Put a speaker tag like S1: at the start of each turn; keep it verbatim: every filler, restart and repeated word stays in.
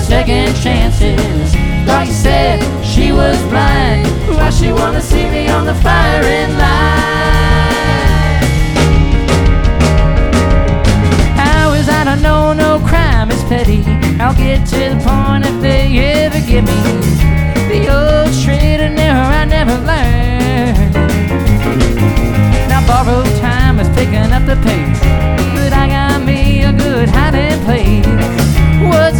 S1: second chances. Thought you said she was blind. Why she wanna see me on the firing line? How is that I know no crime is petty? I'll get to the point if they ever give me the old straight and narrow I never learned.